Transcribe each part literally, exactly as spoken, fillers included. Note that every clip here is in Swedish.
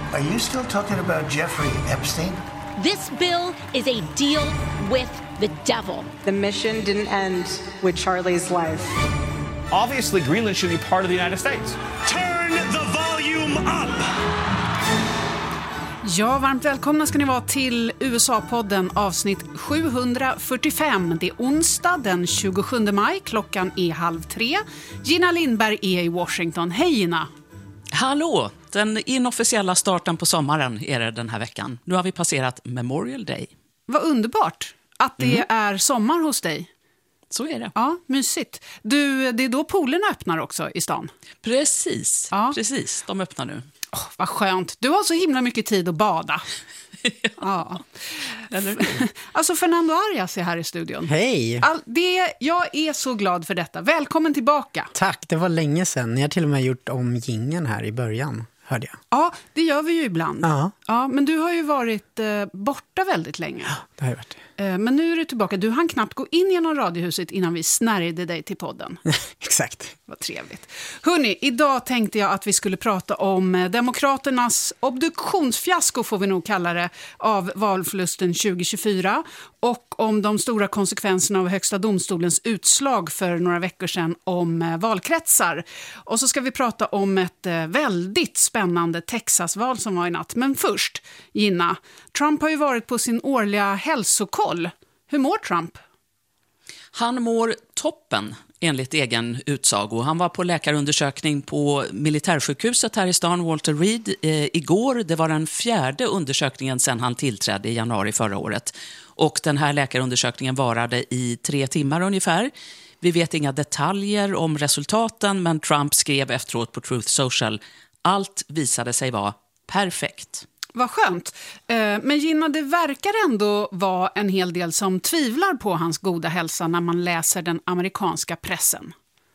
Are you still talking about Jeffrey Epstein? This bill is a deal with the devil. The mission didn't end with Charlie's life. Obviously, Greenland should be part of the United States. Turn the volume up! Ja, varmt välkomna ska ni vara till U S A-podden avsnitt sjuhundrafyrtiofem. Det är onsdag den tjugosjunde maj, klockan är halv tre. Gina Lindberg är i Washington. Hej Gina! Hallå! Den inofficiella starten på sommaren är det den här veckan. Nu har vi passerat Memorial Day. Vad underbart att det mm. är sommar hos dig. Så är det. Ja, mysigt. Du, det är då poolerna öppnar också i stan. Precis, ja. Precis. De öppnar nu. Oh, vad skönt. Du har så himla mycket tid att bada. ja. ja. Eller alltså Fernando Arias är här i studion. Hej! All, det, jag är så glad för detta. Välkommen tillbaka. Tack, det var länge sedan. Ni har till och med gjort om jingeln här i början, hörde jag. Ja, det gör vi ju ibland. Ja. Ja, men du har ju varit eh, borta väldigt länge. Ja, det har jag varit. Eh, men nu är du tillbaka. Du hann knappt gå in genom radiohuset innan vi snärjde dig till podden. Exakt. Vad trevligt. Hörrni, idag tänkte jag att vi skulle prata om Demokraternas obduktionsfiasko, får vi nog kalla det, av valförlusten tjugo tjugofyra och om de stora konsekvenserna av Högsta domstolens utslag för några veckor sedan om valkretsar. Och så ska vi prata om ett väldigt spännande Texasval som var i natt. Men först, Gina, Trump har ju varit på sin årliga hälsokoll. Hur mår Trump? Han mår toppen, enligt egen utsago. Han var på läkarundersökning på militärsjukhuset här i stan, Walter Reed, eh, igår. Det var den fjärde undersökningen sedan han tillträdde i januari förra året. Och den här läkarundersökningen varade i tre timmar ungefär. Vi vet inga detaljer om resultaten, men Trump skrev efteråt på Truth Social: allt visade sig vara perfekt. Vad skönt. Men Gina, det verkar ändå vara en hel del som tvivlar på hans goda hälsa när man läser den amerikanska pressen.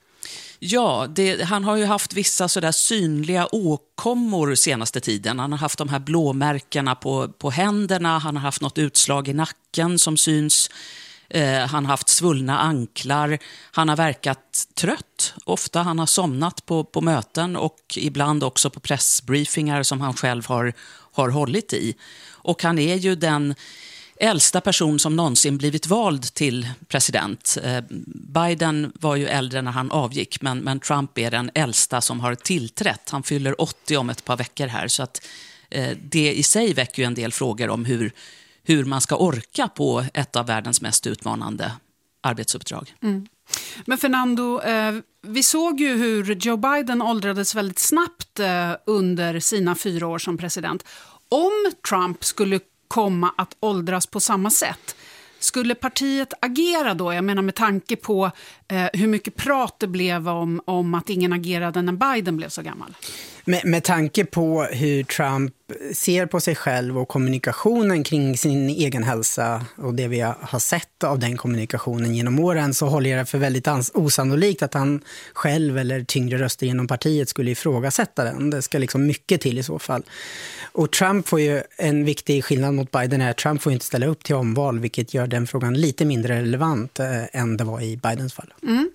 Ja, det, han har ju haft vissa sådär synliga åkommor senaste tiden. Han har haft de här blåmärkena på, på händerna, han har haft något utslag i nacken som syns. Eh, han har haft svullna anklar, han har verkat trött ofta, han har somnat på, på möten och ibland också på pressbriefingar som han själv har, har hållit i. Och han är ju den äldsta person som någonsin blivit vald till president. Eh, Biden var ju äldre när han avgick, men, men Trump är den äldsta som har tillträtt. Han fyller åttio om ett par veckor här, så att eh, det i sig väcker ju en del frågor om hur hur man ska orka på ett av världens mest utmanande arbetsuppdrag. Mm. Men Fernando, eh, vi såg ju hur Joe Biden åldrades väldigt snabbt eh, under sina fyra år som president. Om Trump skulle komma att åldras på samma sätt, skulle partiet agera då? Jag menar med tanke på eh, hur mycket prat det blev om, om att ingen agerade när Biden blev så gammal. Med, med tanke på hur Trump ser på sig själv och kommunikationen kring sin egen hälsa och det vi har sett av den kommunikationen genom åren, så håller jag det för väldigt ans- osannolikt att han själv eller tyngre röster genom partiet skulle ifrågasätta den. Det ska liksom mycket till i så fall. Och Trump får ju en viktig skillnad mot Biden är att Trump får inte ställa upp till omval, vilket gör den frågan lite mindre relevant eh, än det var i Bidens fall. Mm.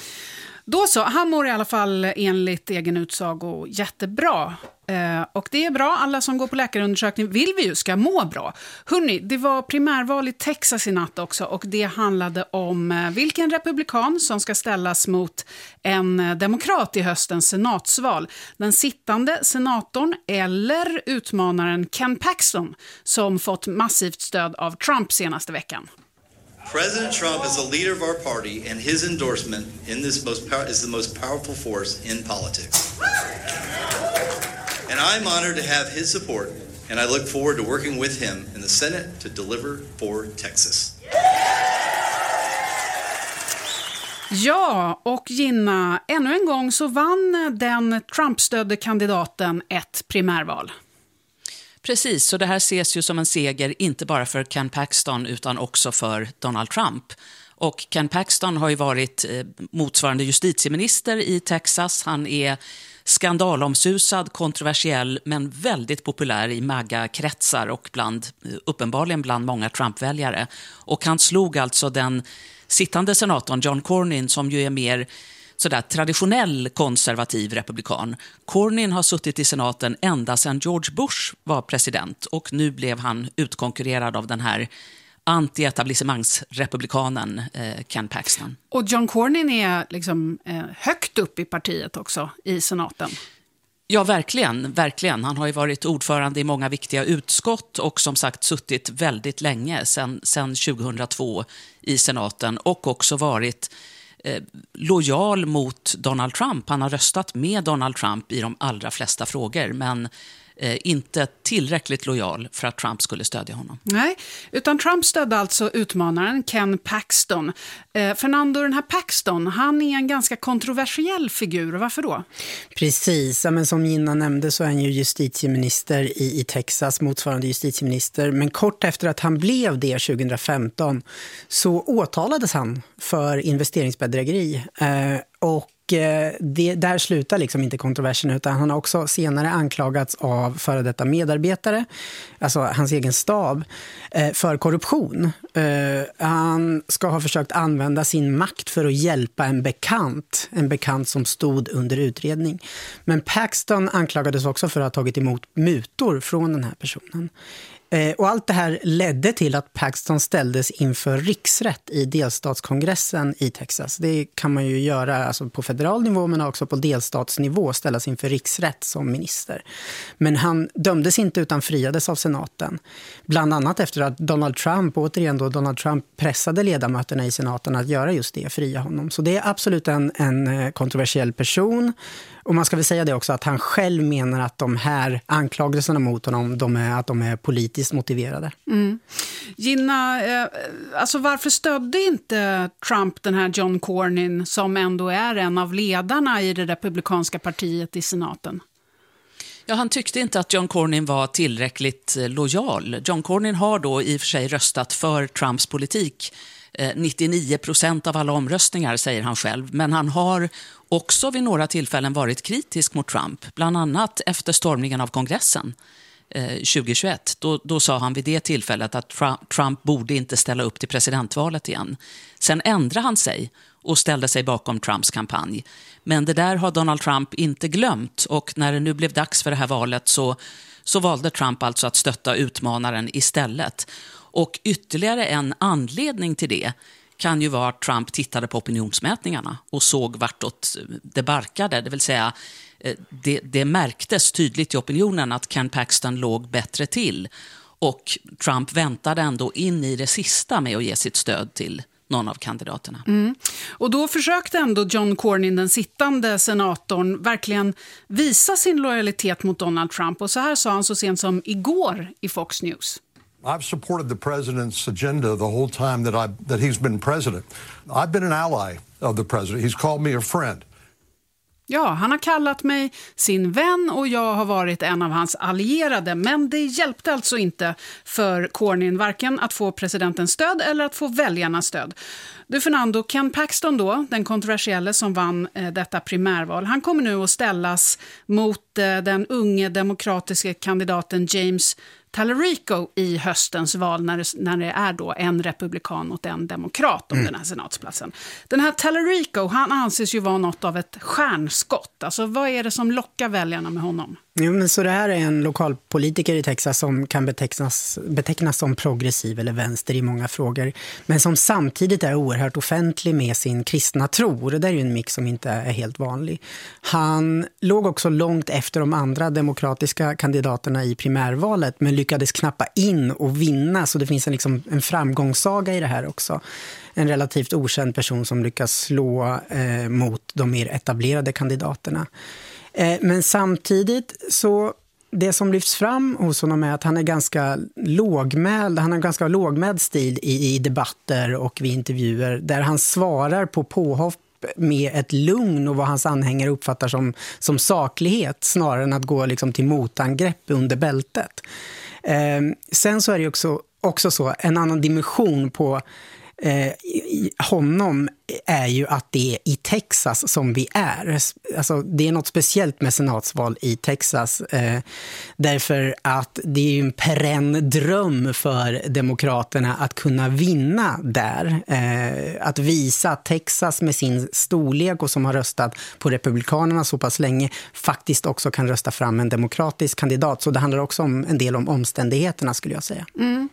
Då så, han mår i alla fall enligt egen utsago jättebra. Eh, och det är bra, alla som går på läkarundersökning vill vi ju ska må bra. Hörrni, det var primärval i Texas i natt också, och det handlade om eh, vilken republikan som ska ställas mot en eh, demokrat i höstens senatsval. Den sittande senatorn eller utmanaren Ken Paxton, som fått massivt stöd av Trump senaste veckan. President Trump is the leader of our party, and his endorsement in this most power, is the most powerful force in politics. And I'm honored to have his support, and I look forward to working with him in the Senate to deliver for Texas. Ja, och Gina, ännu en gång så vann den Trump-stödde kandidaten ett primärval. Precis, så det här ses ju som en seger inte bara för Ken Paxton utan också för Donald Trump. Och Ken Paxton har ju varit motsvarande justitieminister i Texas. Han är skandalomsusad, kontroversiell men väldigt populär i MAGA-kretsar och bland, uppenbarligen bland många Trump-väljare. Och han slog alltså den sittande senatorn John Cornyn, som ju är mer sådär traditionell konservativ republikan. Cornyn har suttit i senaten ända sedan George Bush var president och nu blev han utkonkurrerad av den här anti-etablissemangsrepublikanen eh, Ken Paxton. Och John Cornyn är liksom eh, högt upp i partiet också, i senaten. Ja, verkligen, verkligen. Han har ju varit ordförande i många viktiga utskott och som sagt suttit väldigt länge, sedan, sedan tjugohundratvå i senaten, och också varit eh, lojal mot Donald Trump. Han har röstat med Donald Trump i de allra flesta frågor, men eh, inte tillräckligt lojal för att Trump skulle stödja honom. Nej, utan Trump stödde alltså utmanaren Ken Paxton. Eh, Fernando, den här Paxton, han är en ganska kontroversiell figur. Varför då? Precis, men som Gina nämnde så är han ju justitieminister i, i Texas, motsvarande justitieminister. Men kort efter att han blev det tjugohundrafemton så åtalades han för investeringsbedrägeri. Eh, och Det, där slutar liksom inte kontroversen, utan han har också senare anklagats av före detta medarbetare, alltså hans egen stab, för korruption. Han ska ha försökt använda sin makt för att hjälpa en bekant, en bekant som stod under utredning. Men Paxton anklagades också för att ha tagit emot mutor från den här personen. Och allt det här ledde till att Paxton ställdes inför riksrätt i delstatskongressen i Texas. Det kan man ju göra alltså på federal nivå, men också på delstatsnivå ställas inför riksrätt som minister. Men han dömdes inte utan friades av senaten. Bland annat efter att Donald Trump, återigen då Donald Trump pressade ledamöterna i senaten att göra just det, fria honom. Så det är absolut en, en kontroversiell person. Och man ska väl säga det också att han själv menar att de här anklagelserna mot honom, de är, att de är politiskt motiverade. Mm. Gina, eh, alltså varför stödde inte Trump den här John Cornyn som ändå är en av ledarna i det republikanska partiet i senaten? Ja, han tyckte inte att John Cornyn var tillräckligt lojal. John Cornyn har då i och för sig röstat för Trumps politik. nittionio procent av alla omröstningar, säger han själv. Men han har också vid några tillfällen varit kritisk mot Trump. Bland annat efter stormningen av kongressen eh, tjugohundratjugoett. Då, då sa han vid det tillfället att Trump, Trump borde inte ställa upp till presidentvalet igen. Sen ändrade han sig och ställde sig bakom Trumps kampanj. Men det där har Donald Trump inte glömt, och när det nu blev dags för det här valet så, så valde Trump alltså att stötta utmanaren istället. Och ytterligare en anledning till det kan ju vara att Trump tittade på opinionsmätningarna och såg vartåt det barkade. Det vill säga, det, det märktes tydligt i opinionen att Ken Paxton låg bättre till. Och Trump väntade ändå in i det sista med att ge sitt stöd till någon av kandidaterna. Mm. Och då försökte ändå John Cornyn, den sittande senatorn, verkligen visa sin lojalitet mot Donald Trump. Och så här sa han så sent som igår i Fox News. I've supported the president's agenda the whole time that I that he's been president. I've been an ally of the president. He's called me a friend. Ja, han har kallat mig sin vän och jag har varit en av hans allierade. Men det hjälpte alltså inte för Cornyn varken att få presidentens stöd eller att få väljarnas stöd. Du Fernando, Ken Paxton då, den kontroversiella som vann eh, detta primärval, han kommer nu att ställas mot eh, den unge demokratiska kandidaten James Tallarico i höstens val när det, när det är då en republikan mot en demokrat om mm. den här senatsplatsen. Den här Tallarico, han anses ju vara något av ett stjärnskott. Alltså vad är det som lockar väljarna med honom? Jo, men så det här är en lokalpolitiker i Texas som kan betecknas, betecknas som progressiv eller vänster i många frågor, men som samtidigt är oerhört offentlig med sin kristna tro. Det där är ju en mix som inte är helt vanlig. Han låg också långt efter de andra demokratiska kandidaterna i primärvalet, men lyckades knappa in och vinna, så det finns en, liksom, en framgångssaga i det här också. En relativt okänd person som lyckas slå eh, mot de mer etablerade kandidaterna. Men samtidigt så det som lyfts fram hos honom är att han är ganska lågmäld, han har en ganska lågmäld stil i, i debatter och vid intervjuer där han svarar på påhopp med ett lugn och vad hans anhängare uppfattar som, som saklighet snarare än att gå liksom till motangrepp under bältet. Eh, sen så är det också, också så en annan dimension på eh, honom är ju att det är i Texas som vi är. Alltså, det är något speciellt med senatsval i Texas eh, därför att det är ju en perenn dröm för demokraterna att kunna vinna där. Eh, att visa att Texas med sin storlek och som har röstat på republikanerna så pass länge faktiskt också kan rösta fram en demokratisk kandidat. Så det handlar också om en del om omständigheterna skulle jag säga. Mm.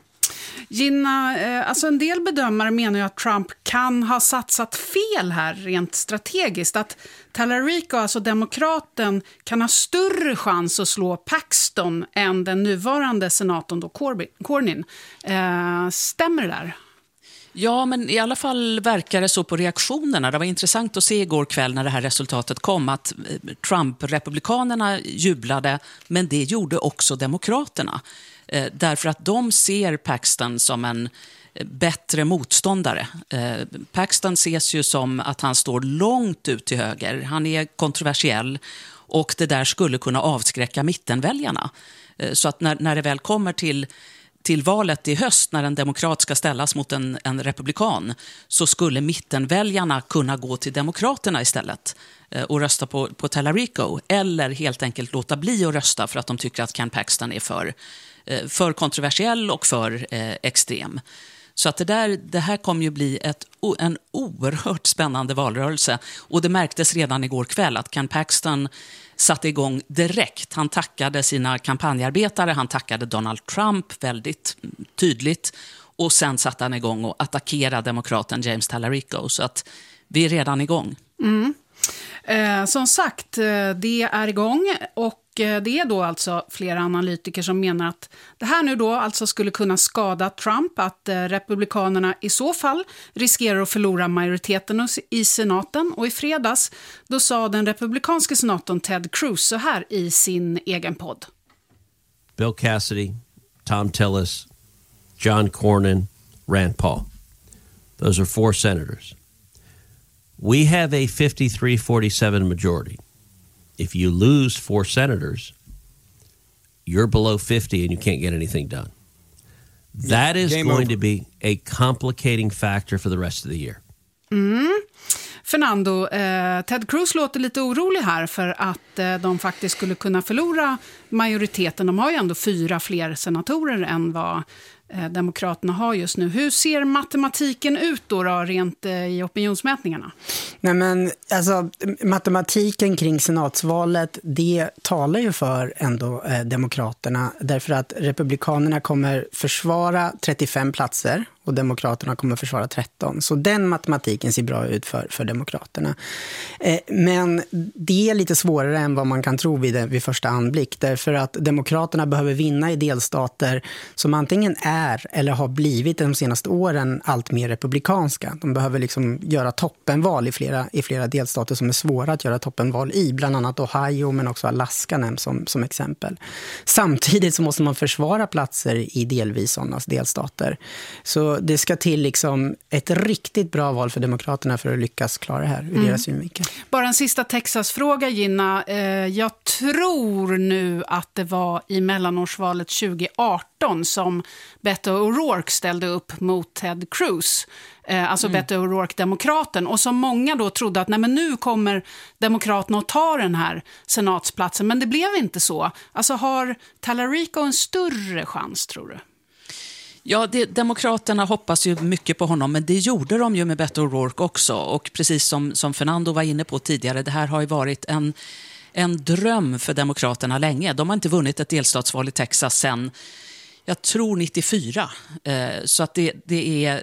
Gina, eh, alltså en del bedömare menar ju att Trump kan ha satsat fel här rent strategiskt. Att Tallarico, alltså demokraten, kan ha större chans att slå Paxton än den nuvarande senatorn då Cornyn. Eh, stämmer det där? Ja, men i alla fall verkar det så på reaktionerna. Det var intressant att se igår kväll när det här resultatet kom att Trump-republikanerna jublade, men det gjorde också demokraterna. Eh, därför att de ser Paxton som en bättre motståndare. Eh, Paxton ses ju som att han står långt ut till höger. Han är kontroversiell och det där skulle kunna avskräcka mittenväljarna. Eh, så att när, när det väl kommer till till valet i höst när en demokrat ska ställas mot en, en republikan så skulle mittenväljarna kunna gå till demokraterna istället eh, och rösta på, på Tallarico eller helt enkelt låta bli att rösta för att de tycker att Ken Paxton är för, eh, för kontroversiell och för eh, extrem. Så att det, där, det här kommer ju bli ett, en oerhört spännande valrörelse och det märktes redan igår kväll att Ken Paxton satte igång direkt. Han tackade sina kampanjarbetare, han tackade Donald Trump väldigt tydligt och sen satte han igång och attackerade demokraten James Tallarico. Så att vi är redan igång. Mm. Eh, som sagt, det är igång och det är då alltså flera analytiker som menar att det här nu då alltså skulle kunna skada Trump, att republikanerna i så fall riskerar att förlora majoriteten i senaten. Och i fredags då sa den republikanske senatorn Ted Cruz så här i sin egen podd. Bill Cassidy, Tom Tillis, John Cornyn, Rand Paul. Those are four senators. We have a fifty-three forty-seven majority. If you lose four senators, you're below fifty and you can't get anything done. That is Game going over. to be a complicating factor for the rest of the year. Mm. Fernando, eh, Ted Cruz låter lite orolig här för att eh, de faktiskt skulle kunna förlora majoriteten. De har ju ändå fyra fler senatorer än vad eh, demokraterna har just nu. Hur ser matematiken ut då, då rent eh, i opinionsmätningarna? Nej men alltså matematiken kring senatsvalet, det talar ju för ändå eh, demokraterna därför att republikanerna kommer försvara trettiofem platser och demokraterna kommer försvara tretton. Så den matematiken ser bra ut för, för demokraterna. Eh, men det är lite svårare än vad man kan tro vid, vid första anblick. Därför att demokraterna behöver vinna i delstater som antingen är eller har blivit de senaste åren allt mer republikanska. De behöver liksom göra toppenval i flera, i flera delstater som är svåra att göra toppenval i. Bland annat Ohio men också Alaska nämns som, som exempel. Samtidigt så måste man försvara platser i delvis sådana delstater. Så det ska till liksom ett riktigt bra val för demokraterna för att lyckas klara det här ur mm. deras synvinkel. Bara en sista Texas-fråga, Gina. Jag tror nu att det var i mellanårsvalet tjugo arton som Beto O'Rourke ställde upp mot Ted Cruz. Alltså mm. Beto O'Rourke, demokraten. Och som många då trodde att nej, men nu kommer demokraterna att ta den här senatsplatsen. Men det blev inte så. Alltså har Tallarico en större chans, tror du? Ja, det, demokraterna hoppas ju mycket på honom, men det gjorde de ju med Beto O'Rourke också. Och precis som, som Fernando var inne på tidigare, det här har ju varit en, en dröm för demokraterna länge. De har inte vunnit ett delstatsval i Texas sedan, jag tror nittiofyra. Eh, så att det, det är...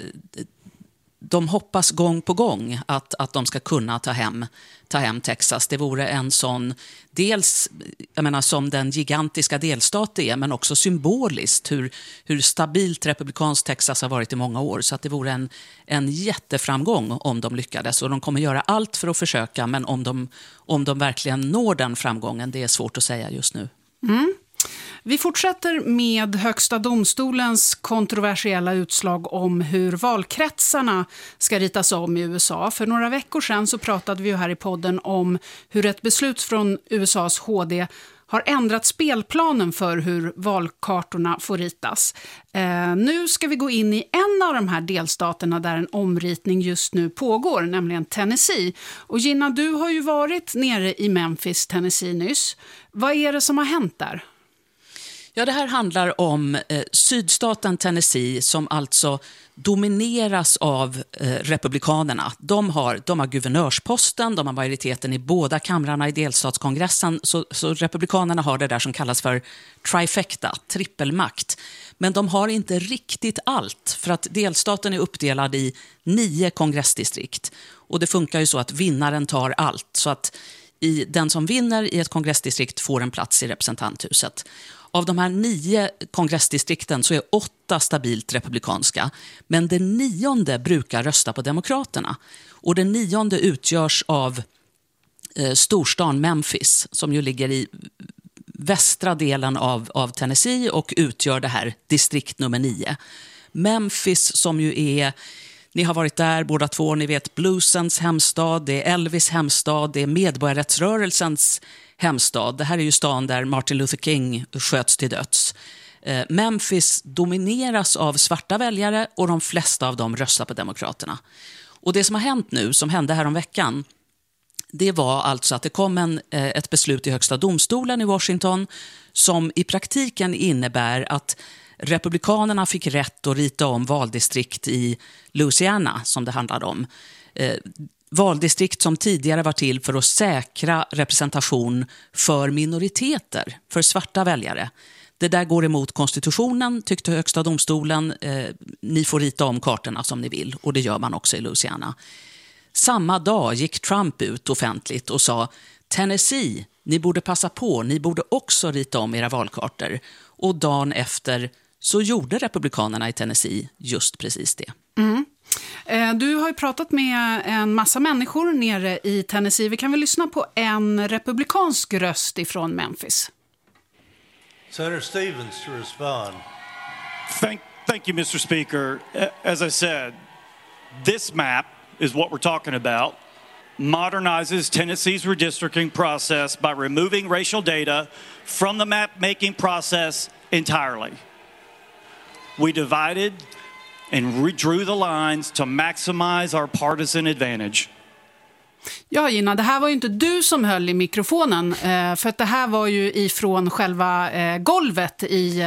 De hoppas gång på gång att, att de ska kunna ta hem, ta hem Texas. Det vore en sån, dels jag menar, som den gigantiska delstat det är, men också symboliskt hur, hur stabilt republikanskt Texas har varit i många år. Så att det vore en, en jätteframgång om de lyckades. Och de kommer göra allt för att försöka, men om de, om de verkligen når den framgången, det är svårt att säga just nu. Mm. Vi fortsätter med Högsta domstolens kontroversiella utslag om hur valkretsarna ska ritas om i U S A. För några veckor sedan så pratade vi ju här i podden om hur ett beslut från U S A:s H D har ändrat spelplanen för hur valkartorna får ritas. Eh, nu ska vi gå in i en av de här delstaterna där en omritning just nu pågår, nämligen Tennessee. Och Gina, du har ju varit nere i Memphis, Tennessee nyss. Vad är det som har hänt där? Ja, det här handlar om eh, sydstaten Tennessee som alltså domineras av eh, republikanerna. De har, de har guvernörsposten, de har majoriteten i båda kamrarna i delstatskongressen, så, så republikanerna har det där som kallas för trifecta, trippelmakt. Men de har inte riktigt allt, för att delstaten är uppdelad i nio kongressdistrikt. Och det funkar ju så att vinnaren tar allt, så att i, den som vinner i ett kongressdistrikt får en plats i representanthuset. Av de här nio kongressdistrikten så är åtta stabilt republikanska, men det nionde brukar rösta på demokraterna. Och det nionde utgörs av eh, storstan Memphis, som ju ligger i västra delen av, av Tennessee och utgör det här distrikt nummer nio. Memphis som ju är, ni har varit där båda två, ni vet bluesens hemstad, det är Elvis hemstad, det är medborgarrättsrörelsens hemstad. Det här är ju stan där Martin Luther King sköts till döds. Eh, Memphis domineras av svarta väljare och de flesta av dem röstar på demokraterna. Och det som har hänt nu, som hände här om veckan, det var alltså att det kom en, eh, ett beslut i högsta domstolen i Washington som i praktiken innebär att republikanerna fick rätt att rita om valdistrikt i Louisiana, som det handlade om. Eh, valdistrikt som tidigare var till för att säkra representation för minoriteter, för svarta väljare. Det där går emot konstitutionen, tyckte högsta domstolen. Eh, ni får rita om kartorna som ni vill, och det gör man också i Louisiana. Samma dag gick Trump ut offentligt och sa: Tennessee, ni borde passa på, ni borde också rita om era valkartor. Och dagen efter så gjorde republikanerna i Tennessee just precis det. Mm. Du har ju pratat med en massa människor nere i Tennessee. Vi kan väl lyssna på en republikansk röst ifrån Memphis. Senator Stevens to respond. Thank, thank you, Mister Speaker. As I said, this map is what we're talking about. Modernizes Tennessee's redistricting process by removing racial data from the map-making process entirely. We divided and redrew the lines to maximize our partisan advantage. Ja, Gina, det här var ju inte du som höll i mikrofonen, för att det här var ju ifrån själva golvet i,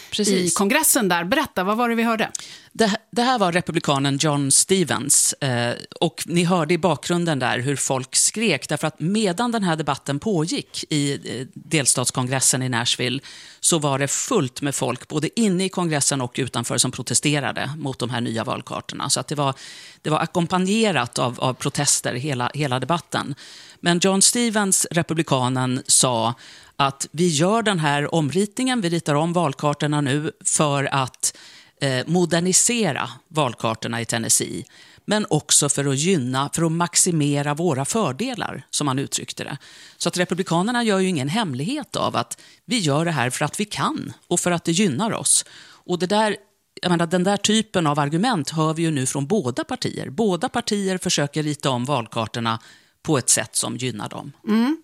i kongressen där. Berätta, vad var det vi hörde? Det, det här var republikanen John Stevens, och ni hörde i bakgrunden där hur folk skrek, därför att medan den här debatten pågick i delstatskongressen i Nashville så var det fullt med folk både inne i kongressen och utanför som protesterade mot de här nya valkartorna. Så att det var, det var ackompanjerat av, av protester hela, hela debatten. Men John Stevens, republikanen, sa att vi gör den här omritningen, vi ritar om valkartorna nu för att eh, modernisera valkartorna i Tennessee, men också för att gynna, för att maximera våra fördelar, som han uttryckte det. Så att republikanerna gör ju ingen hemlighet av att vi gör det här för att vi kan och för att det gynnar oss. Och det där, jag menar, den där typen av argument hör vi ju nu från båda partier. Båda partier försöker rita om valkartorna på ett sätt som gynnar dem. Mm.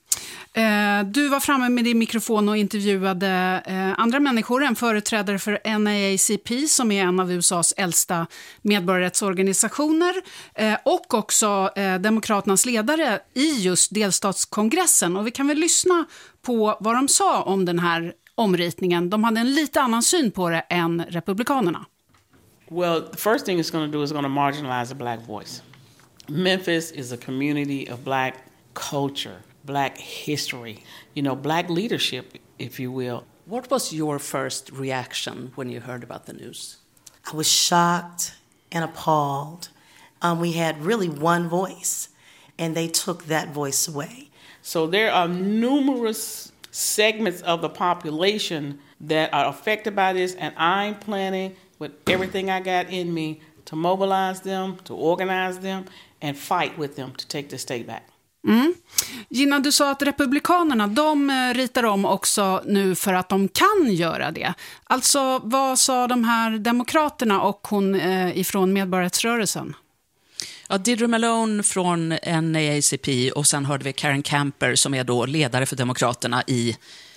Eh, du var framme med din mikrofon och intervjuade eh, andra människor, en företrädare för N double A C P som är en av U S A:s äldsta medborgarrättsorganisationer, eh, och också eh, demokraternas ledare i just delstatskongressen. Och vi kan väl lyssna på vad de sa om den här omritningen. De hade en lite annan syn på det än republikanerna. Well, the first thing it's going to do is going to marginalize the black voice. Memphis is a community of black culture, black history, you know, black leadership, if you will. What was your first reaction when you heard about the news? I was shocked and appalled. Um, we had really one voice, and they took that voice away. So there are numerous segments of the population that are affected by this, and I'm planning with everything I got in me to mobilize them, to organize them, and fight with them to take the state back. Mm. Gina, du sa att republikanerna, de ritar om också nu för att de kan göra det. Alltså, vad sa de här demokraterna och hon eh, ifrån medborgarrättsrörelsen? Ja, Deirdre Malone från N double A C P, och sen hörde vi Karen Camper som är då ledare för demokraterna i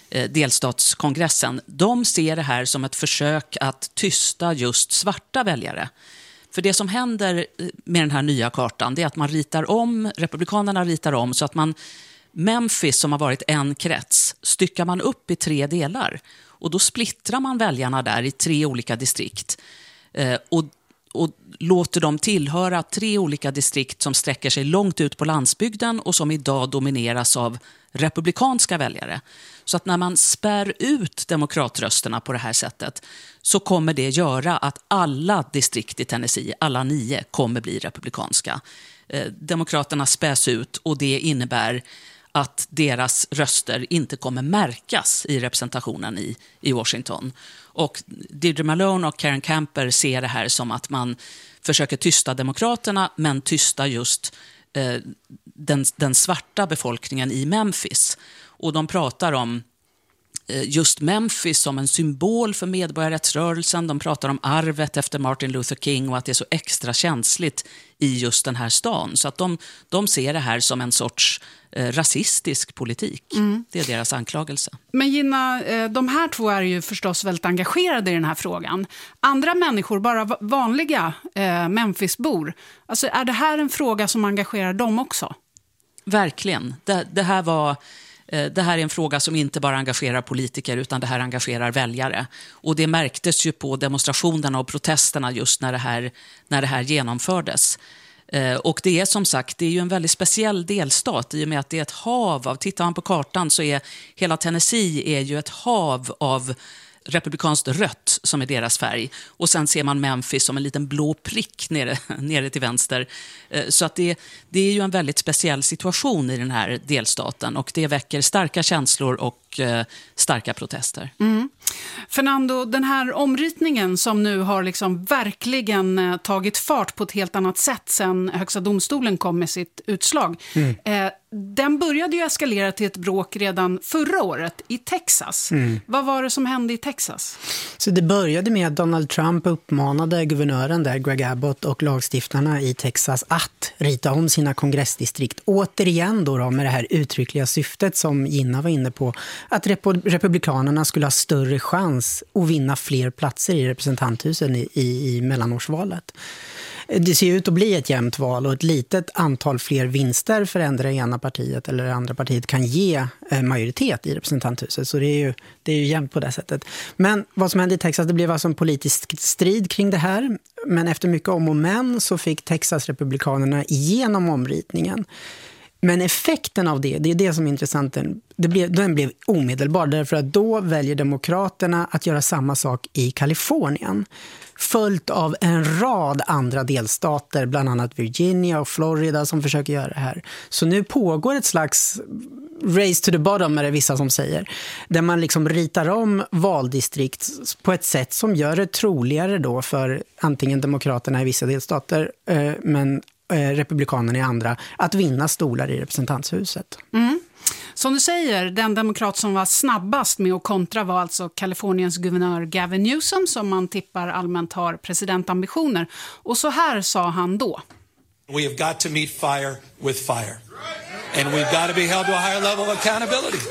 eh, delstatskongressen, de ser det här som ett försök att tysta just svarta väljare. För det som händer med den här nya kartan, det är att man ritar om, republikanerna ritar om så att man, Memphis som har varit en krets, styckar man upp i tre delar. Och då splittrar man väljarna där i tre olika distrikt. Eh, och, och låter dem tillhöra tre olika distrikt som sträcker sig långt ut på landsbygden och som idag domineras av republikanska väljare. Så att när man spär ut demokratrösterna på det här sättet så kommer det göra att alla distrikt i Tennessee, alla nio, kommer bli republikanska. Eh, demokraterna späs ut och det innebär att deras röster inte kommer märkas i representationen i, i Washington. Och Deirdre Malone och Karen Camper ser det här som att man försöker tysta demokraterna men tysta just eh, den, den svarta befolkningen i Memphis. Och de pratar om eh, just Memphis som en symbol för medborgarrättsrörelsen. De pratar om arvet efter Martin Luther King och att det är så extra känsligt i just den här stan. Så att de, de ser det här som en sorts eh, rasistisk politik. Mm. Det är deras anklagelse. Men Gina, eh, de här två är ju förstås väldigt engagerade i den här frågan. Andra människor, bara va- vanliga eh, Memphisbor, alltså är det här en fråga som engagerar dem också? Verkligen. Det, det här var... Det här är en fråga som inte bara engagerar politiker utan det här engagerar väljare. Och det märktes ju på demonstrationerna och protesterna just när det här, när det här genomfördes. Och det är som sagt, det är ju en väldigt speciell delstat i och med att det är ett hav av, tittar man på kartan så är hela Tennessee är ju ett hav av republikanskt rött som är deras färg. Och sen ser man Memphis som en liten blå prick nere, nere till vänster. Så att det, det är ju en väldigt speciell situation i den här delstaten. Och det väcker starka känslor och eh, starka protester. Mm. Fernando, den här omritningen som nu har liksom verkligen eh, tagit fart på ett helt annat sätt sen Högsta domstolen kom med sitt utslag. Mm. Eh, den började ju eskalera till ett bråk redan förra året i Texas. Mm. Vad var det som hände i Texas? Så det började med att Donald Trump uppmanade guvernören där, Greg Abbott, och lagstiftarna i Texas att rita om sina kongressdistrikt. Återigen då, då med det här uttryckliga syftet som Gina var inne på, att rep- republikanerna skulle ha större chans att vinna fler platser i representanthusen i, i, i mellanårsvalet. Det ser ut att bli ett jämnt val och ett litet antal fler vinster för ändra ena partiet eller det andra partiet kan ge majoritet i representanthuset. Så det är ju, det är ju jämnt på det sättet. Men vad som hände i Texas, det blev alltså en politisk strid kring det här. Men efter mycket om och men så fick Texas-republikanerna igenom omritningen. Men effekten av det, det är det som är intressant, det blev, den blev omedelbar därför att då väljer demokraterna att göra samma sak i Kalifornien. Följt av en rad andra delstater, bland annat Virginia och Florida som försöker göra det här. Så nu pågår ett slags race to the bottom, är det vissa som säger. Där man liksom ritar om valdistrikt på ett sätt som gör det troligare då för antingen demokraterna i vissa delstater men republikanerna i andra att vinna stolar i representanthuset. Mm. Som du säger, den demokrat som var snabbast med att kontra var alltså Kaliforniens guvernör Gavin Newsom som man tippar allmänt har presidentambitioner. Och så här sa han då. We have got to meet fire with fire. And we've got to be held to a higher level of accountability.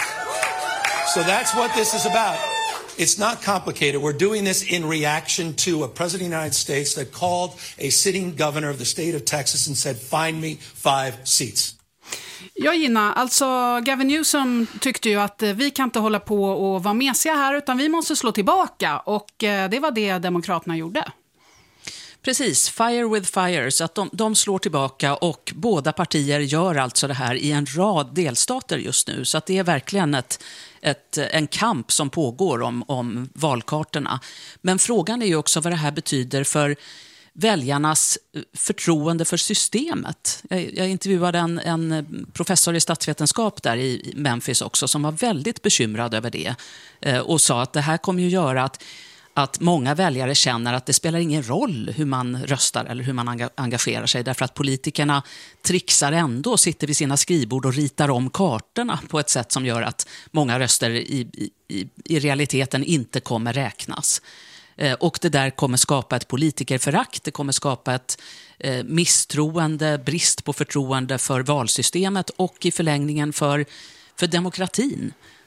So that's what this is about. It's not complicated. We're doing this in reaction to a president of the United States that called a sitting governor of the state of Texas and said, find me five seats. Ja, Gina, alltså Gavin Newsom tyckte ju att vi kan inte hålla på och vara mesiga här utan vi måste slå tillbaka och det var det demokraterna gjorde. Precis, fire with fire, så att de, de slår tillbaka och båda partier gör alltså det här i en rad delstater just nu. Så att det är verkligen ett, ett, en kamp som pågår om, om valkartorna. Men frågan är ju också vad det här betyder för väljarnas förtroende för systemet. Jag, jag intervjuade en, en professor i statsvetenskap där i Memphis också som var väldigt bekymrad över det eh, och sa att det här kommer ju göra att att många väljare känner att det spelar ingen roll hur man röstar eller hur man engagerar sig därför att politikerna trixar ändå och sitter vid sina skrivbord och ritar om kartorna på ett sätt som gör att många röster i, i, i realiteten inte kommer räknas. Eh, och det där kommer skapa ett politikerförakt, det kommer skapa ett eh, misstroende, brist på förtroende för valsystemet och i förlängningen för, för demokratin.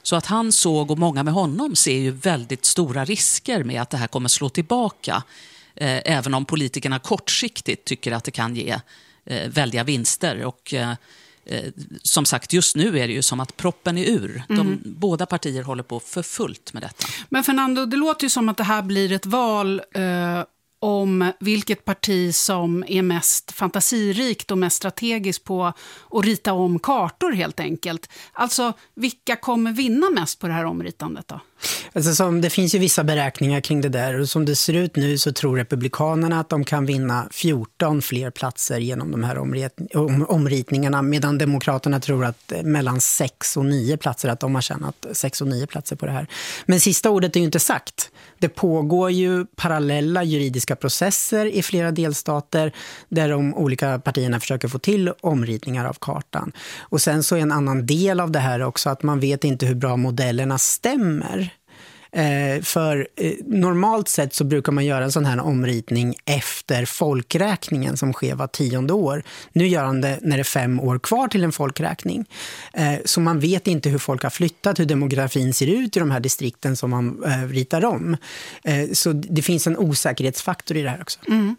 Så att han såg, och många med honom ser ju väldigt stora risker med att det här kommer slå tillbaka. Eh, även om politikerna kortsiktigt tycker att det kan ge eh, väldiga vinster. Och eh, eh, som sagt, just nu är det ju som att proppen är ur. De, mm. Båda partier håller på för fullt med detta. Men Fernando, det låter ju som att det här blir ett val eh, om vilket parti som är mest fantasirikt och mest strategiskt på att rita om kartor helt enkelt. Alltså, vilka kommer vinna mest på det här omritandet då? Alltså, som, det finns ju vissa beräkningar kring det där, och som det ser ut nu så tror republikanerna att de kan vinna fjorton fler platser genom de här omrit- om, omritningarna, medan demokraterna tror att mellan sex och nio platser, att de har tjänat sex och nio platser på det här. Men sista ordet är ju inte sagt. Det pågår ju parallella juridiska processer i flera delstater där de olika partierna försöker få till omritningar av kartan. Och sen så är en annan del av det här också att man vet inte hur bra modellerna stämmer. Eh, för eh, normalt sett så brukar man göra en sån här omritning efter folkräkningen som sker var tionde år. Nu gör han det när det är fem år kvar till en folkräkning. Eh, så man vet inte hur folk har flyttat, hur demografin ser ut i de här distrikten som man eh, ritar om. Eh, så det finns en osäkerhetsfaktor i det här också. Mm.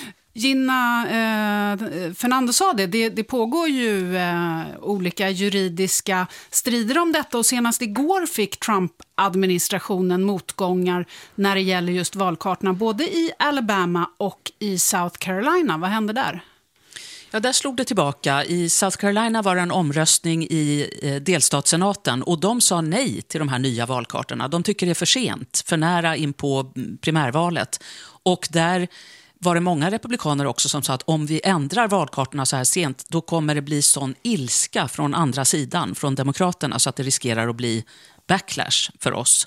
Gina, eh, Fernando sa det, det, det pågår ju eh, olika juridiska strider om detta, och senast igår fick Trump-administrationen motgångar när det gäller just valkartorna, både i Alabama och i South Carolina. Vad hände där? Ja, där slog det tillbaka. I South Carolina var det en omröstning i eh, delstatssenaten, och de sa nej till de här nya valkartorna. De tycker det är för sent, för nära in på primärvalet. Och där var det många republikaner också som sa att om vi ändrar valkartorna så här sent, då kommer det bli sån ilska från andra sidan, från demokraterna, så att det riskerar att bli backlash för oss.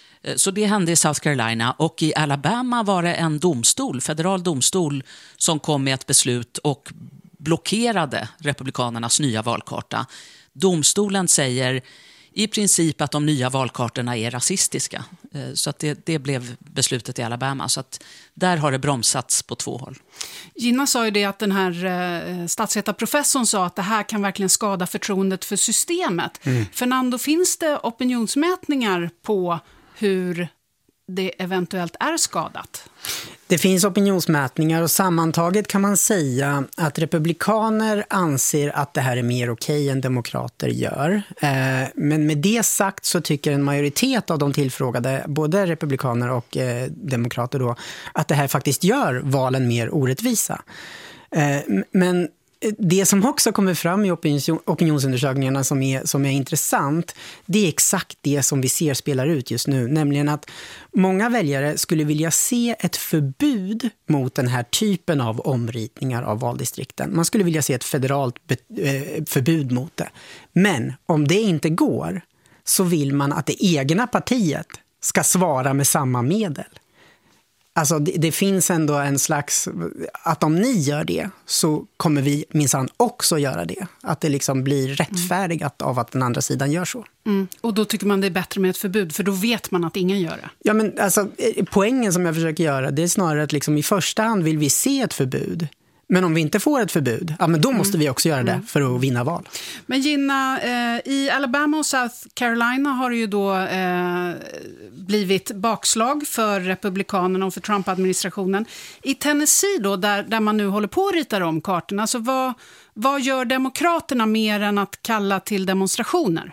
Så det hände i South Carolina, och i Alabama var det en domstol, federal domstol, som kom med ett beslut och blockerade republikanernas nya valkarta. Domstolen säger i princip att de nya valkartorna är rasistiska. Så att det, det blev beslutet i Alabama. Så att där har det bromsats på två håll. Gina sa ju det att den här eh, statsvetarprofessorn sa att det här kan verkligen skada förtroendet för systemet. Mm. Fernando, finns det opinionsmätningar på hur det eventuellt är skadat? Det finns opinionsmätningar, och sammantaget kan man säga att republikaner anser att det här är mer okej än demokrater gör. Eh, men med det sagt så tycker en majoritet av de tillfrågade, både republikaner och eh, demokrater då, att det här faktiskt gör valen mer orättvisa. Eh, men det som också kommer fram i opinions- opinionsundersökningarna som är, som är intressant, det är exakt det som vi ser spelar ut just nu. Nämligen att många väljare skulle vilja se ett förbud mot den här typen av omritningar av valdistrikten. Man skulle vilja se ett federalt be- eh, förbud mot det. Men om det inte går så vill man att det egna partiet ska svara med samma medel. Alltså det, det finns ändå en slags, att om ni gör det så kommer vi minsann också göra det. Att det liksom blir rättfärdigat av att den andra sidan gör så. Mm. Och då tycker man det är bättre med ett förbud, för då vet man att ingen gör det. Ja, men alltså poängen som jag försöker göra, det är snarare att liksom i första hand vill vi se ett förbud. Men om vi inte får ett förbud, ja, men då måste mm. vi också göra det mm. för att vinna val. Men Gina, eh, i Alabama och South Carolina har det ju då eh, blivit bakslag för republikanerna och för Trump-administrationen. I Tennessee då, där, där man nu håller på att rita om kartorna, alltså vad, vad gör demokraterna mer än att kalla till demonstrationer?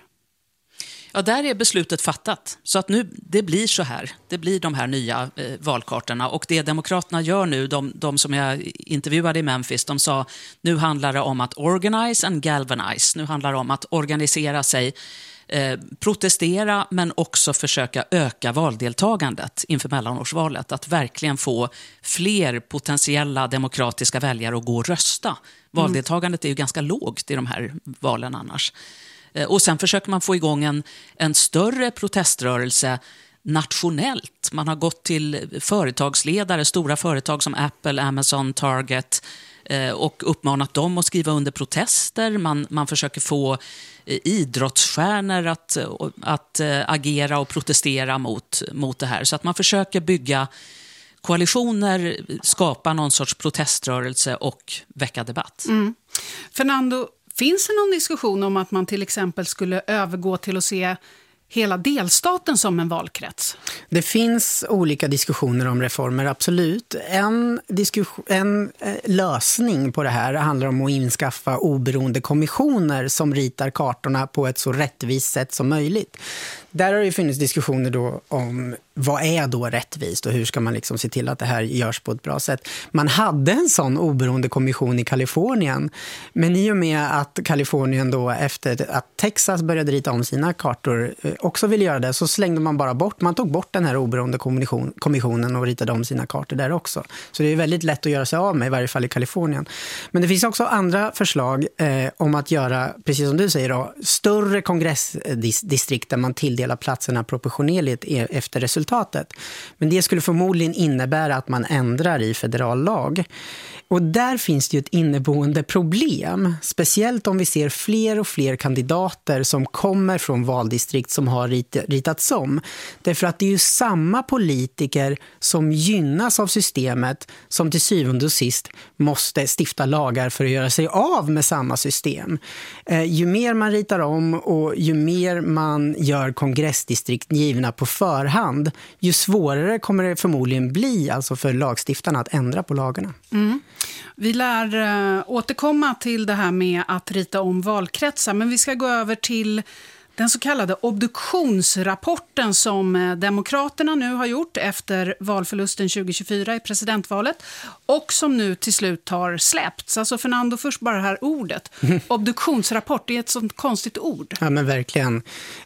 Ja, där är beslutet fattat. Så att nu, det blir så här. Det blir de här nya eh, valkartorna. Och det demokraterna gör nu, de, de som jag intervjuade i Memphis, de sa nu handlar det om att organize and galvanize. Nu handlar det om att organisera sig, eh, protestera, men också försöka öka valdeltagandet inför mellanårsvalet. Att verkligen få fler potentiella demokratiska väljare att gå och rösta. Valdeltagandet är ju ganska lågt i de här valen annars. Och sen försöker man få igång en, en större proteströrelse nationellt. Man har gått till företagsledare, stora företag som Apple, Amazon, Target eh, och uppmanat dem att skriva under protester. Man, man försöker få eh, idrottsstjärnor att, att eh, agera och protestera mot, mot det här. Så att man försöker bygga koalitioner, skapa någon sorts proteströrelse och väcka debatt. Mm. Fernando, finns det någon diskussion om att man till exempel skulle övergå till att se hela delstaten som en valkrets? Det finns olika diskussioner om reformer, absolut. En, diskussion, en eh, lösning på det här handlar om att inskaffa oberoende kommissioner som ritar kartorna på ett så rättvist sätt som möjligt. Där har det funnits diskussioner då om vad är då rättvist och hur ska man liksom se till att det här görs på ett bra sätt. Man hade en sån oberoende kommission i Kalifornien, men i och med att Kalifornien då efter att Texas började rita om sina kartor också ville göra det, så slängde man bara bort, man tog bort den här oberoende kommission, kommissionen och ritade om sina kartor där också. Så det är väldigt lätt att göra sig av med, i varje fall i Kalifornien. Men det finns också andra förslag eh, om att göra, precis som du säger då, större kongressdistrikt där man tilldelar platserna proportionerligt efter resultatet. Men det skulle förmodligen innebära att man ändrar i federal lag. Och där finns det ju ett inneboende problem, speciellt om vi ser fler och fler kandidater som kommer från valdistrikt som har rit, ritats om. Därför att det är ju samma politiker som gynnas av systemet som till syvende och sist måste stifta lagar för att göra sig av med samma system. Eh, ju mer man ritar om och ju mer man gör kongressdistrikt givna på förhand, ju svårare kommer det förmodligen bli alltså för lagstiftarna att ändra på lagarna. Mm. Vi lär uh, återkomma till det här med att rita om valkretsar, men vi ska gå över till den så kallade obduktionsrapporten som Demokraterna nu har gjort efter valförlusten tjugo tjugofyra i presidentvalet och som nu till slut har släppts. Alltså Fernando, först bara det här ordet. Mm. Obduktionsrapport, det är ett sånt konstigt ord. Ja, men verkligen.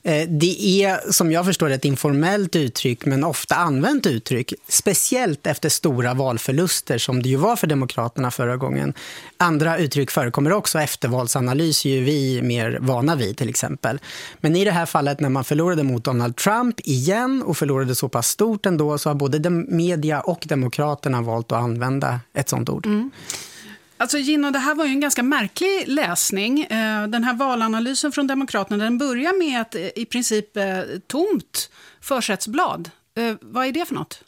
Det är, som jag förstår, ett informellt uttryck men ofta använt uttryck. Speciellt efter stora valförluster som det ju var för Demokraterna förra gången. Andra uttryck förekommer också. Eftervalsanalys är ju vi mer vana vid till exempel. Men i det här fallet när man förlorade mot Donald Trump igen och förlorade så pass stort ändå, så har både de media och Demokraterna valt att använda ett sånt ord. Mm. Alltså Gina, det här var ju en ganska märklig läsning. Den här valanalysen från Demokraterna, den börjar med ett i princip tomt försättsblad. Vad är det för något?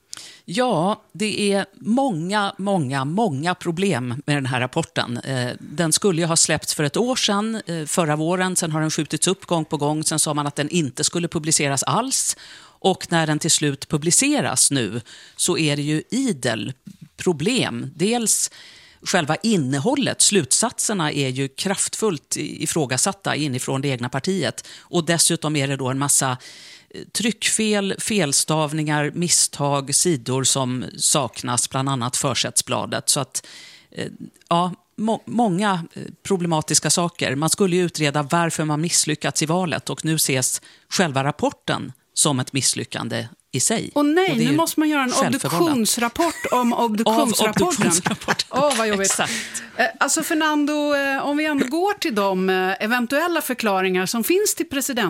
Ja, det är många, många, många problem med den här rapporten. Den skulle ju ha släppts för ett år sedan, förra våren. Sen har den skjutits upp gång på gång. Sen sa man att den inte skulle publiceras alls. Och när den till slut publiceras nu så är det ju idel problem. Dels själva innehållet, slutsatserna är ju kraftfullt ifrågasatta inifrån det egna partiet. Och dessutom är det då en massa tryckfel, felstavningar, misstag, sidor som saknas, bland annat försättsbladet. Så att, ja, må- många problematiska saker. Man skulle ju utreda varför man misslyckats i valet och nu ses själva rapporten som ett misslyckande i sig. Och nej, och nu måste man göra en obduktionsrapport om obduktionsrapporten. obduktionsrapporten. Åh, oh, vad jobbigt. Exakt. Alltså Fernando, om vi ändå går till de eventuella förklaringar som finns till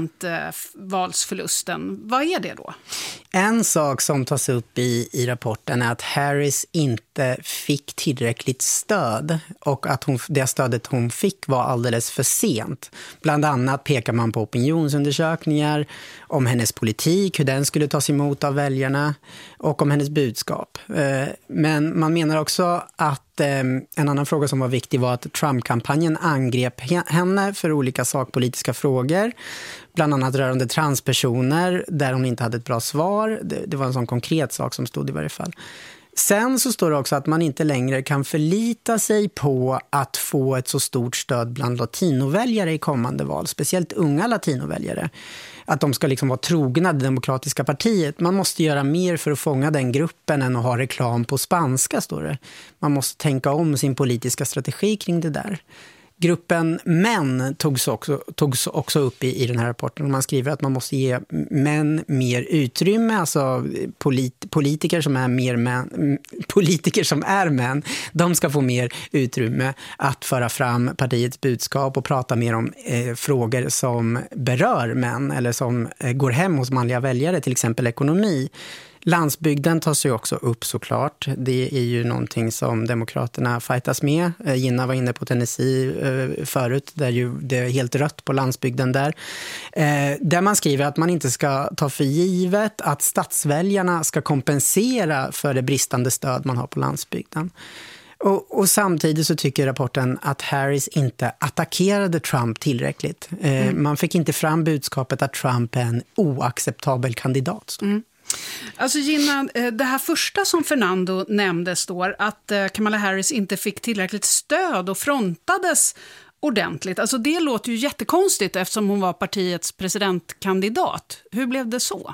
presidentvalsförlusten, vad är det då? En sak som tas upp i, i rapporten är att Harris inte fick tillräckligt stöd och att hon, det stödet hon fick var alldeles för sent. Bland annat pekar man på opinionsundersökningar om hennes politik, hur den skulle tas emot av väljarna och om hennes budskap. Men man menar också att en annan fråga som var viktig var att Trump-kampanjen angrep henne för olika sakpolitiska frågor, bland annat rörande transpersoner där hon inte hade ett bra svar. Det, det var en sån konkret sak som stod i varje fall. Sen så står det också att man inte längre kan förlita sig på att få ett så stort stöd bland latinoväljare i kommande val, speciellt unga latinoväljare. Att de ska liksom vara trogna det demokratiska partiet. Man måste göra mer för att fånga den gruppen än att ha reklam på spanska, står det. Man måste tänka om sin politiska strategi kring det där. Gruppen män togs också, togs också upp i, i den här rapporten. Man skriver att man måste ge män mer utrymme, alltså polit, politiker som är mer män, politiker som är män, de ska få mer utrymme att föra fram partiets budskap och prata mer om eh, frågor som berör män eller som eh, går hem hos manliga väljare, till exempel ekonomi. Landsbygden tas ju också upp såklart. Det är ju någonting som Demokraterna fightas med. Gina var inne på Tennessee förut, där ju det är helt rött på landsbygden där. Där man skriver att man inte ska ta för givet att stadsväljarna ska kompensera för det bristande stöd man har på landsbygden. Och, och samtidigt så tycker rapporten att Harris inte attackerade Trump tillräckligt. Eh, mm. Man fick inte fram budskapet att Trump är en oacceptabel kandidat. Mm. Alltså Gina, det här första som Fernando nämnde står att Kamala Harris inte fick tillräckligt stöd och frontades ordentligt. Alltså det låter ju jättekonstigt eftersom hon var partiets presidentkandidat. Hur blev det så?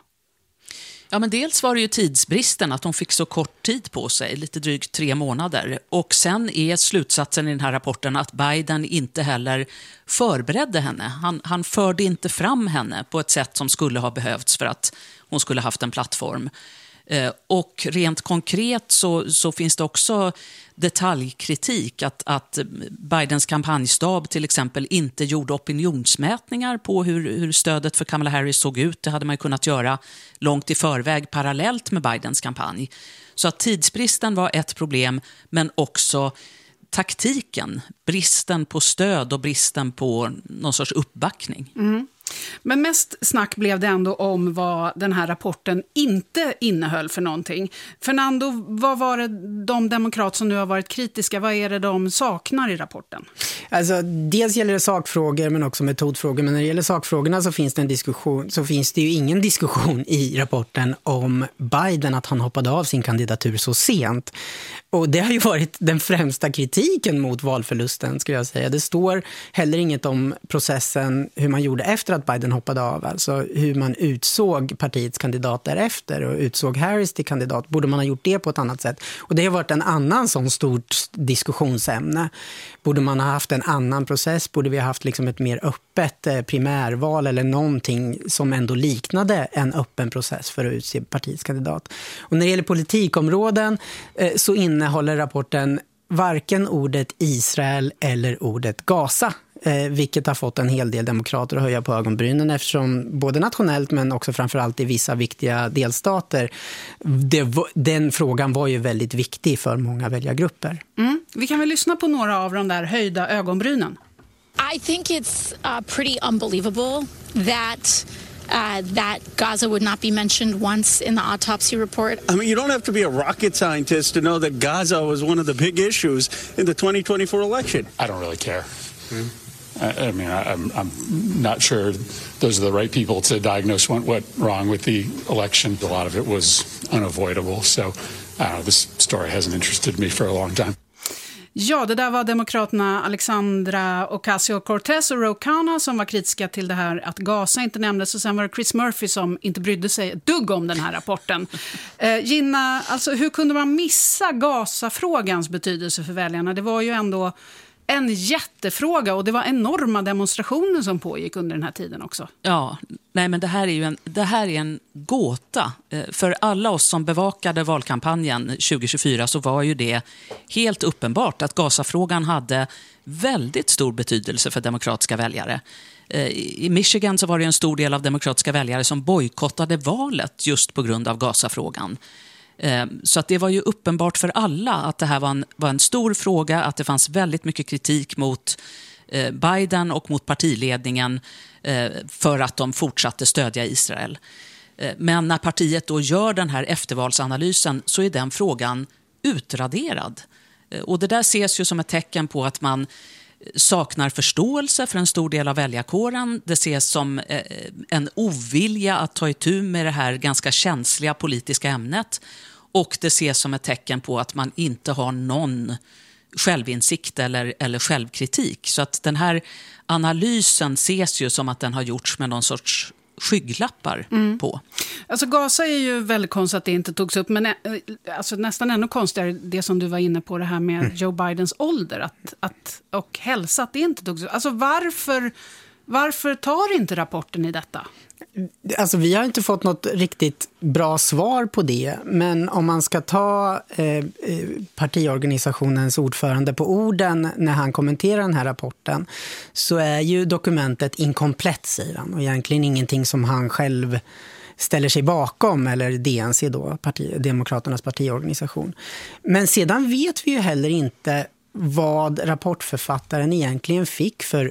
Ja, men dels var det ju tidsbristen, att hon fick så kort tid på sig, lite drygt tre månader. Och sen är slutsatsen i den här rapporten att Biden inte heller förberedde henne. Han, han förde inte fram henne på ett sätt som skulle ha behövts för att hon skulle haft en plattform. Eh, och rent konkret så, så finns det också detaljkritik att, att Bidens kampanjstab till exempel inte gjorde opinionsmätningar på hur, hur stödet för Kamala Harris såg ut. Det hade man ju kunnat göra långt i förväg parallellt med Bidens kampanj. Så att tidsbristen var ett problem, men också taktiken, bristen på stöd och bristen på någon sorts uppbackning. Mm. Men mest snack blev det ändå om vad den här rapporten inte innehöll för någonting. Fernando, vad var det de demokrater som nu har varit kritiska, vad är det de saknar i rapporten? Alltså, dels gäller det sakfrågor men också metodfrågor. Men när det gäller sakfrågorna så finns det en diskussion, så finns det ju ingen diskussion i rapporten om Biden, att han hoppade av sin kandidatur så sent. Och det har ju varit den främsta kritiken mot valförlusten, skulle jag säga. Det står heller inget om processen, hur man gjorde efter att Biden hoppade av. Alltså hur man utsåg partiets kandidat därefter och utsåg Harris till kandidat. Borde man ha gjort det på ett annat sätt? Och det har varit en annan sån stort diskussionsämne. Borde man ha haft en annan process? Borde vi ha haft liksom ett mer öppet primärval eller någonting som ändå liknade en öppen process för att utse partiets kandidat? Och när det gäller politikområden så innehåller rapporten varken ordet Israel eller ordet Gaza, eh, vilket har fått en hel del demokrater att höja på ögonbrynen eftersom både nationellt men också framförallt i vissa viktiga delstater det, den frågan var ju väldigt viktig för många väljargrupper. Mm. Vi kan väl lyssna på några av de där höjda ögonbrynen. I think it's uh, pretty unbelievable that Uh, that Gaza would not be mentioned once in the autopsy report. I mean, you don't have to be a rocket scientist to know that Gaza was one of the big issues in the twenty twenty-four election. I don't really care. Mm. I, I mean, I, I'm, I'm not sure those are the right people to diagnose what went wrong with the election. A lot of it was unavoidable. So uh, this story hasn't interested me for a long time. Ja, det där var demokraterna Alexandra Ocasio-Cortez och Ro Khanna som var kritiska till det här att Gaza inte nämndes, och sen var det Chris Murphy som inte brydde sig ett dugg om den här rapporten. Eh, Gina, alltså hur kunde man missa Gaza-frågans betydelse för väljarna? Det var ju ändå en jättefråga och det var enorma demonstrationer som pågick under den här tiden också. Ja, nej men det här är ju en, det här är en gåta. För alla oss som bevakade valkampanjen tjugo tjugofyra så var ju det helt uppenbart att Gaza-frågan hade väldigt stor betydelse för demokratiska väljare. I Michigan så var det en stor del av demokratiska väljare som bojkottade valet just på grund av Gaza-frågan. Så att det var ju uppenbart för alla att det här var en, var en stor fråga, att det fanns väldigt mycket kritik mot eh, Biden och mot partiledningen eh, för att de fortsatte stödja Israel. Eh, men när partiet då gör den här eftervalsanalysen så är den frågan utraderad. Eh, och det där ses ju som ett tecken på att man saknar förståelse för en stor del av väljarkåren. Det ses som eh, en ovilja att ta itu med det här ganska känsliga politiska ämnet. Och det ses som ett tecken på att man inte har någon självinsikt eller, eller självkritik. Så att den här analysen ses ju som att den har gjorts med någon sorts skygglappar mm. på. Alltså Gaza är ju väldigt konstigt att det inte togs upp, men alltså, nästan ännu konstigare det som du var inne på, det här med mm. Joe Bidens ålder att, att, och hälsa, att det inte togs upp. Alltså varför, varför tar inte rapporten i detta? Alltså vi har inte fått något riktigt bra svar på det, men om man ska ta eh, partiorganisationens ordförande på orden när han kommenterar den här rapporten så är ju dokumentet inkomplett, säger han, och egentligen ingenting som han själv ställer sig bakom, eller D N C då, parti, Demokraternas partiorganisation. Men sedan vet vi ju heller inte vad rapportförfattaren egentligen fick för uppdrag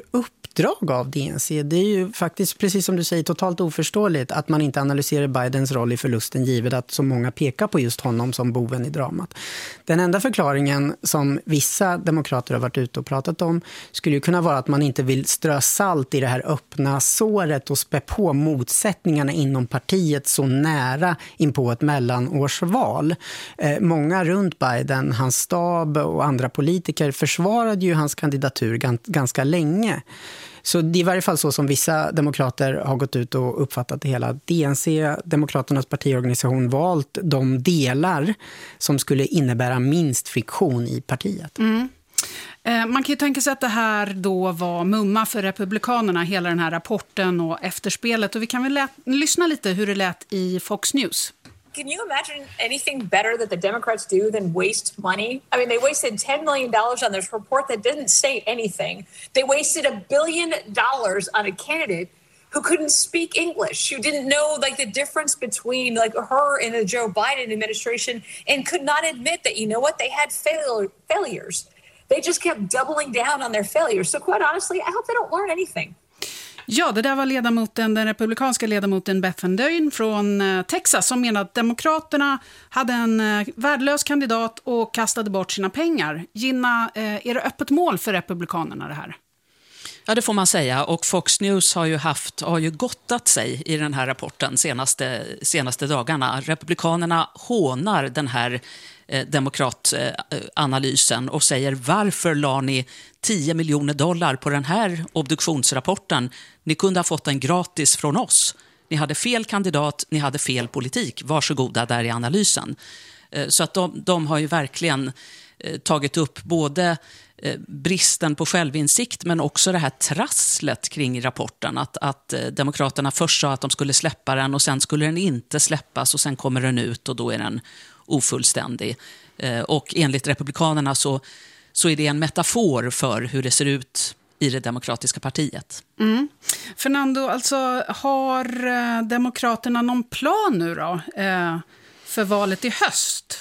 uppdrag av D N C. Det är ju faktiskt, precis som du säger, totalt oförståeligt att man inte analyserar Bidens roll i förlusten, givet att så många pekar på just honom som boven i dramat. Den enda förklaringen som vissa demokrater har varit ute och pratat om skulle ju kunna vara att man inte vill strö salt i det här öppna såret och spä på motsättningarna inom partiet så nära in på ett mellanårsval. Eh, många runt Biden, hans stab och andra politiker försvarade ju hans kandidatur gans- ganska länge. Så det är i varje fall så som vissa demokrater har gått ut och uppfattat det hela. D N C, Demokraternas partiorganisation, valt de delar som skulle innebära minst friktion i partiet. Mm. Eh, man kan ju tänka sig att det här då var mumma för republikanerna, hela den här rapporten och efterspelet. Och vi kan väl lät- lyssna lite hur det lät i Fox News. Can you imagine anything better that the Democrats do than waste money? I mean, they wasted ten million dollars on this report that didn't say anything. They wasted a billion dollars on a candidate who couldn't speak English, who didn't know like the difference between like her and the Joe Biden administration, and could not admit that, you know what, they had fail- failures. They just kept doubling down on their failures. So quite honestly, I hope they don't learn anything. Ja, det där var ledamoten, den republikanska ledamoten Beth Van Duyne från eh, Texas, som menade att demokraterna hade en eh, värdelös kandidat och kastade bort sina pengar. Gina, eh, är det öppet mål för republikanerna det här? Ja, det får man säga. Och Fox News har ju, haft, har ju gottat sig i den här rapporten senaste, senaste dagarna. Republikanerna hånar den här eh, demokratanalysen och säger: varför la ni tio miljoner dollar på den här obduktionsrapporten? Ni kunde ha fått den gratis från oss. Ni hade fel kandidat, ni hade fel politik. Varsågoda där i analysen. Eh, så att de, de har ju verkligen eh, tagit upp både bristen på självinsikt men också det här trasslet kring rapporten, att, att demokraterna först sa att de skulle släppa den och sen skulle den inte släppas och sen kommer den ut och då är den ofullständig. Och enligt republikanerna så, så är det en metafor för hur det ser ut i det demokratiska partiet. Mm. Fernando, alltså har demokraterna någon plan nu då för valet i höst?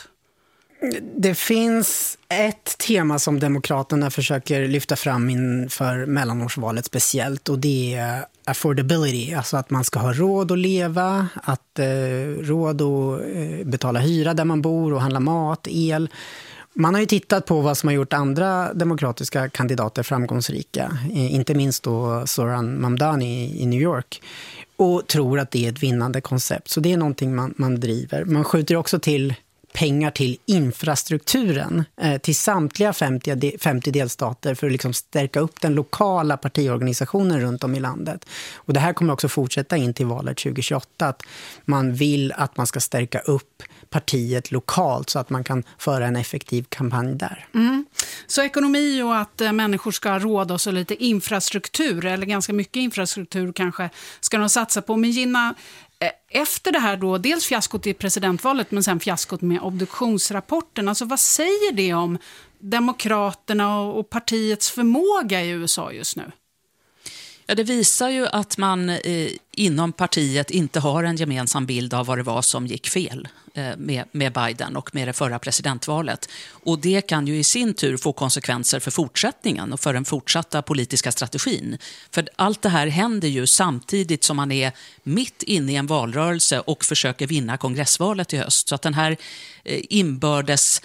Det finns ett tema som demokraterna försöker lyfta fram inför mellanårsvalet speciellt, och det är affordability, alltså att man ska ha råd att leva, att eh, råd att eh, betala hyra där man bor och handla mat, el. Man har ju tittat på vad som har gjort andra demokratiska kandidater framgångsrika, eh, inte minst då Zoran Mamdani i, i New York, och tror att det är ett vinnande koncept. Så det är någonting man, man driver. Man skjuter också till pengar till infrastrukturen eh, till samtliga femtio, femtio delstater för att liksom stärka upp den lokala partiorganisationen runt om i landet. Och det här kommer också fortsätta in till valet tjugo tjugoåtta, att man vill att man ska stärka upp partiet lokalt så att man kan föra en effektiv kampanj där. Mm. Så ekonomi och att eh, människor ska ha råd och så lite infrastruktur, eller ganska mycket infrastruktur kanske, ska de satsa på. Men Gina, efter det här då, dels fiaskot i presidentvalet men sen fiaskot med obduktionsrapporten, alltså vad säger det om demokraterna och partiets förmåga i U S A just nu? Ja, det visar ju att man eh, inom partiet inte har en gemensam bild av vad det var som gick fel eh, med, med Biden och med det förra presidentvalet. Och det kan ju i sin tur få konsekvenser för fortsättningen och för den fortsatta politiska strategin. För allt det här händer ju samtidigt som man är mitt inne i en valrörelse och försöker vinna kongressvalet i höst. Så att den här eh, inbördes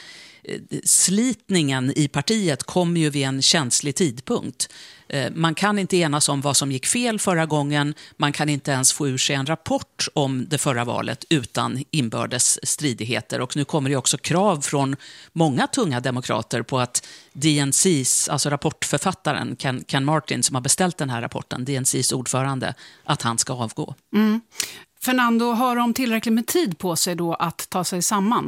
slitningen i partiet kommer ju vid en känslig tidpunkt. Man kan inte enas om vad som gick fel förra gången. Man kan inte ens få ur sig en rapport om det förra valet utan inbördes stridigheter. Och nu kommer det också krav från många tunga demokrater på att D N C:s, alltså rapportförfattaren Ken, Ken Martin som har beställt den här rapporten, D N C:s ordförande, att han ska avgå. Mm. Fernando, har de tillräckligt med tid på sig då att ta sig samman?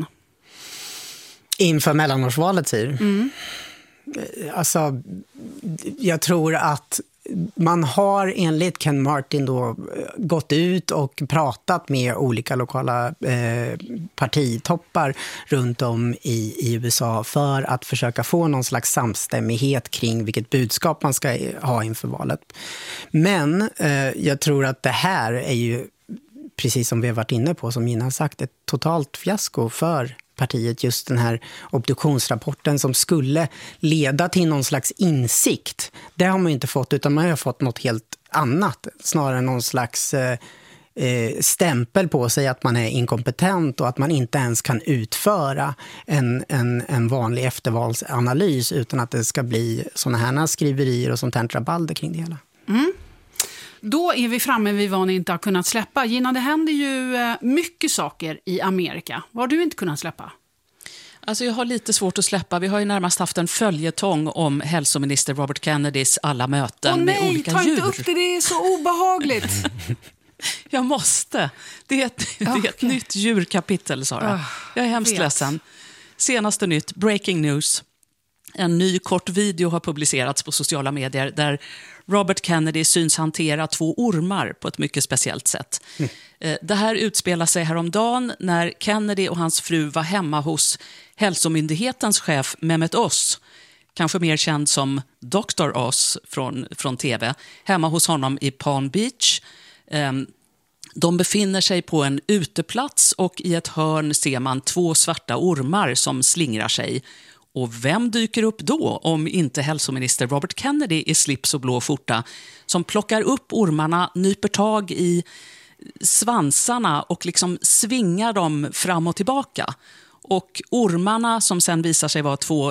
Inför mellanårsvalet, säger mm. Alltså, jag tror att man har enligt Ken Martin då gått ut och pratat med olika lokala eh, partitoppar runt om i, i U S A för att försöka få någon slags samstämmighet kring vilket budskap man ska ha inför valet. Men eh, jag tror att det här är ju, precis som vi har varit inne på, som Gina har sagt, ett totalt fiasko för partiet, just den här obduktionsrapporten som skulle leda till någon slags insikt. Det har man ju inte fått, utan man har fått något helt annat. Snarare någon slags eh, stämpel på sig att man är inkompetent och att man inte ens kan utföra en, en, en vanlig eftervalsanalys utan att det ska bli såna här skriverier och sånt här rabalder kring det hela. Mm. Då är vi framme vid vad ni inte har kunnat släppa. Gina, det händer ju mycket saker i Amerika. Vad har du inte kunnat släppa? Alltså jag har lite svårt att släppa. Vi har ju närmast haft en följetong om hälsominister Robert Kennedys alla möten Åh, med nej, olika ta djur. inte upp det, det är så obehagligt. Jag måste. Det är ett, det är ett okay. nytt djurkapitel, Sara. Oh, jag är hemskt vet. ledsen. Senaste nytt, breaking news. En ny kort video har publicerats på sociala medier där Robert Kennedy syns hantera två ormar på ett mycket speciellt sätt. Mm. Det här utspelar sig häromdagen när Kennedy och hans fru var hemma hos hälsomyndighetens chef Mehmet Oz, kanske mer känd som doktor Oz från, från tv, hemma hos honom i Palm Beach. De befinner sig på en uteplats och i ett hörn ser man två svarta ormar som slingrar sig. Och vem dyker upp då om inte hälsominister Robert Kennedy i slips och blå skjorta som plockar upp ormarna, nyper tag i svansarna och liksom svingar dem fram och tillbaka. Och ormarna som sen visar sig vara två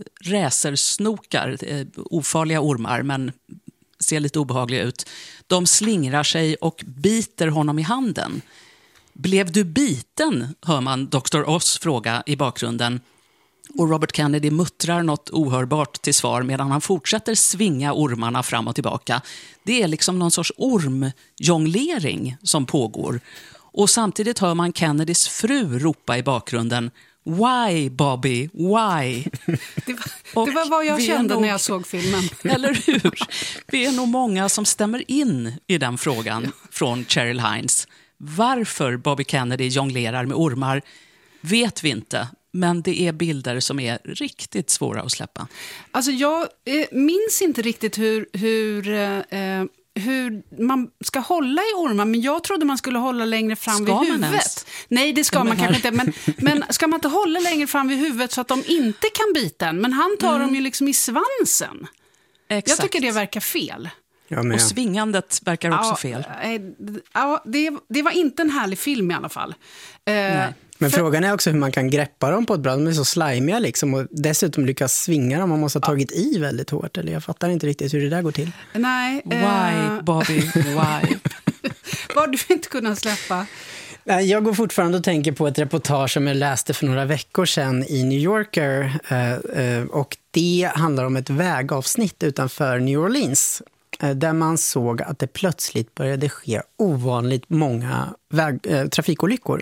räsersnokar, eh, ofarliga ormar men ser lite obehagliga ut, de slingrar sig och biter honom i handen. Blev du biten? Hör man doktor Oz fråga i bakgrunden. Och Robert Kennedy muttrar något ohörbart till svar medan han fortsätter svinga ormarna fram och tillbaka. Det är liksom någon sorts ormjonglering som pågår. Och samtidigt hör man Kennedys fru ropa i bakgrunden: "Why, Bobby, why?" Det var, det var vad jag kände nog, när jag såg filmen. Eller hur? Vi är nog många som stämmer in i den frågan ja. från Cheryl Hines. Varför Bobby Kennedy jonglerar med ormar vet vi inte. Men det är bilder som är riktigt svåra att släppa. Alltså jag eh, minns inte riktigt hur, hur, eh, hur man ska hålla i ormar. Men jag trodde man skulle hålla längre fram ska vid huvudet. Ens? Nej, det ska man kanske inte. Men, men ska man inte hålla längre fram vid huvudet så att de inte kan bita en? Men han tar mm. dem ju liksom i svansen. Exakt. Jag tycker det verkar fel. Och svingandet verkar också ja, fel. Ja, det, det var inte en härlig film i alla fall. Nej. Men För... frågan är också hur man kan greppa dem på ett bra. De är så slimiga liksom och dessutom lyckas svinga dem. Man måste ha tagit i väldigt hårt. Eller jag fattar inte riktigt hur det där går till. Nej. Why, uh... Bobby, why? Vad har du inte kunnat släppa? Jag går fortfarande och tänker på ett reportage som jag läste för några veckor sedan i New Yorker. Och det handlar om ett vägavsnitt utanför New Orleans. Där man såg att det plötsligt började ske ovanligt många väg, äh, trafikolyckor.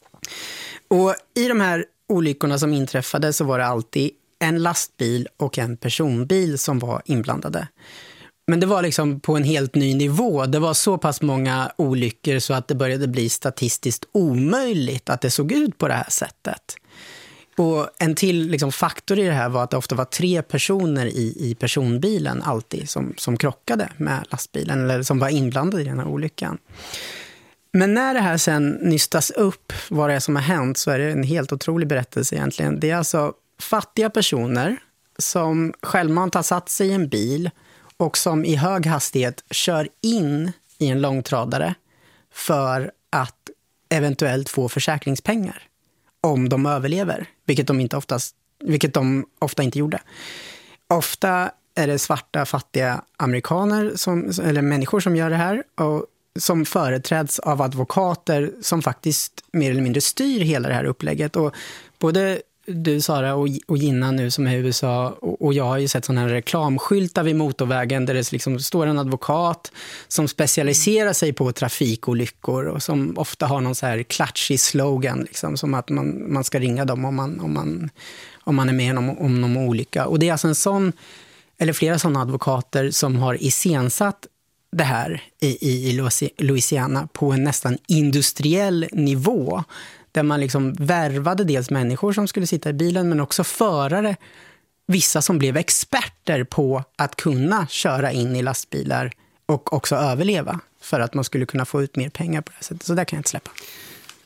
Och i de här olyckorna som inträffade så var det alltid en lastbil och en personbil som var inblandade. Men det var liksom på en helt ny nivå. Det var så pass många olyckor så att det började bli statistiskt omöjligt att det såg ut på det här sättet. Och en till liksom faktor i det här var att det ofta var tre personer i, i personbilen alltid som, som krockade med lastbilen eller som var inblandade i den här olyckan. Men när det här sen nystas upp vad det är som har hänt så är det en helt otrolig berättelse egentligen. Det är alltså fattiga personer som självmant har satt sig i en bil och som i hög hastighet kör in i en långtradare för att eventuellt få försäkringspengar om de överlever, vilket de, inte oftast, vilket de ofta inte gjorde. Ofta är det svarta, fattiga amerikaner som, eller människor som gör det här och som företräds av advokater som faktiskt mer eller mindre styr hela det här upplägget. Och både du, Sara, och, och Gina nu som är i U S A och, och jag har ju sett sådana här reklamskyltar vid motorvägen där det liksom står en advokat som specialiserar sig på trafikolyckor och som ofta har någon så här klatschig slogan liksom, som att man, man ska ringa dem om man, om man, om man är med om, om någon olycka. Och det är alltså en sån, eller flera sådana advokater som har iscensatt det här i, i, i Louisiana på en nästan industriell nivå där man liksom värvade dels människor som skulle sitta i bilen men också förare, vissa som blev experter på att kunna köra in i lastbilar och också överleva för att man skulle kunna få ut mer pengar på det här sättet. Så där kan jag inte släppa.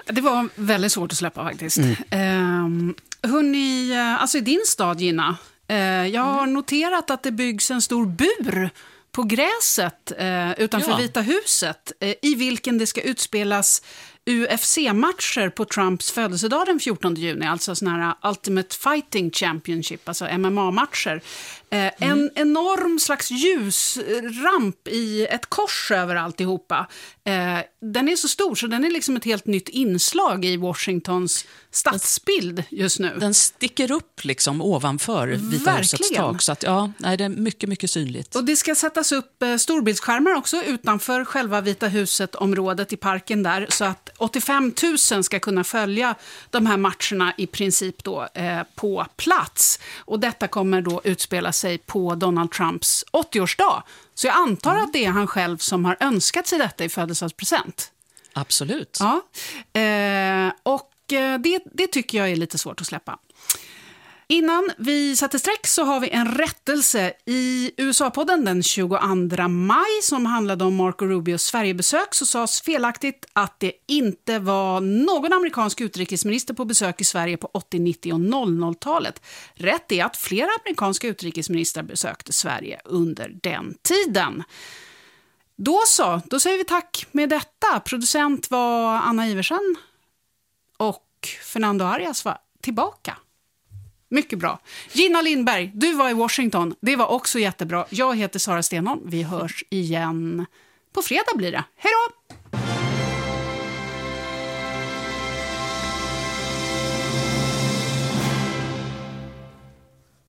Det var väldigt svårt att släppa faktiskt. Mm. Um, hörni, alltså i din stad, Gina, uh, jag har mm. noterat att det byggs en stor bur på gräset uh, utanför ja. Vita huset, uh, i vilken det ska utspelas U F C-matcher på Trumps födelsedag den fjortonde juni, alltså såna här Ultimate Fighting Championship, alltså M M A-matcher. Eh, mm. En enorm slags ljusramp i ett kors över alltihopa. Eh, den är så stor så den är liksom ett helt nytt inslag i Washingtons stadsbild just nu. Den sticker upp liksom ovanför Vita husets tak, så att ja, nej, det är mycket, mycket synligt. Och det ska sättas upp eh, storbildsskärmar också utanför själva Vita huset-området i parken där, så att åttiofem tusen ska kunna följa de här matcherna i princip då eh, på plats. Och detta kommer då utspela sig på Donald Trumps åttioårsdag. Så jag antar mm. att det är han själv som har önskat sig detta i födelsedagspresent. Absolut. Ja. Eh, och det, det tycker jag är lite svårt att släppa. Innan vi sätter streck så har vi en rättelse i U S A-podden den tjugoandra maj som handlade om Marco Rubios Sverigebesök. Så sades felaktigt att det inte var någon amerikansk utrikesminister på besök i Sverige på åttio-, nittio- och noll noll-talet. Rätt är att flera amerikanska utrikesministrar besökte Sverige under den tiden. Då så, då säger vi tack med detta. Producent var Anna Iversen och Fernando Arias var tillbaka. Mycket bra. Gina Lindberg, du var i Washington. Det var också jättebra. Jag heter Sara Stenholm. Vi hörs igen på fredag blir det. Hej då!